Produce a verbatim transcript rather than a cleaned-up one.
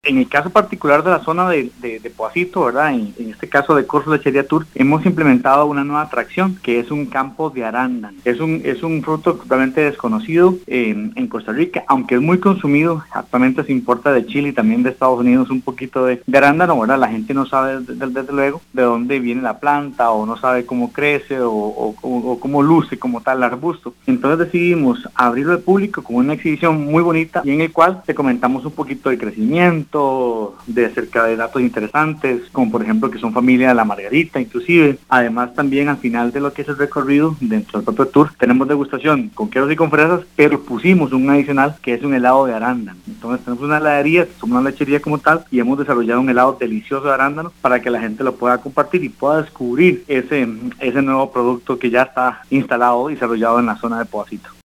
En el caso particular de la zona de, de, de Poacito, ¿verdad? En, en este caso de Corso Lechería Tour, hemos implementado una nueva atracción que es un campo de arándano. Es un, es un fruto totalmente desconocido eh, en Costa Rica, aunque es muy consumido. Actualmente se importa de Chile y también de Estados Unidos un poquito de, de arándano, ¿verdad? La gente no sabe desde, desde luego de dónde viene la planta o no sabe cómo crece o, o, o, o cómo luce como tal el arbusto. Entonces decidimos abrirlo al público con una exhibición muy bonita y en el cual te comentamos un poquito del crecimiento, de acerca de datos interesantes, como por ejemplo que son familia de la margarita inclusive. Además también al final de lo que es el recorrido, dentro del propio tour, tenemos degustación con quesos y con fresas, pero pusimos un adicional que es un helado de arándano. Entonces tenemos una heladería, somos una lechería como tal, y hemos desarrollado un helado delicioso de arándano para que la gente lo pueda compartir y pueda descubrir ese, ese nuevo producto que ya está instalado y desarrollado en la zona de Poacito.